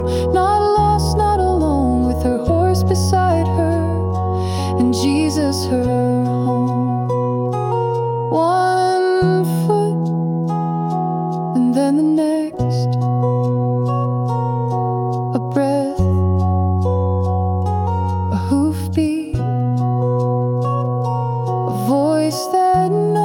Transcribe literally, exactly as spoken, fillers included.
Not lost, not alone, with her horse beside her, and Jesus her home. One foot, and then the next, a breath, a hoofbeat, a voice that knows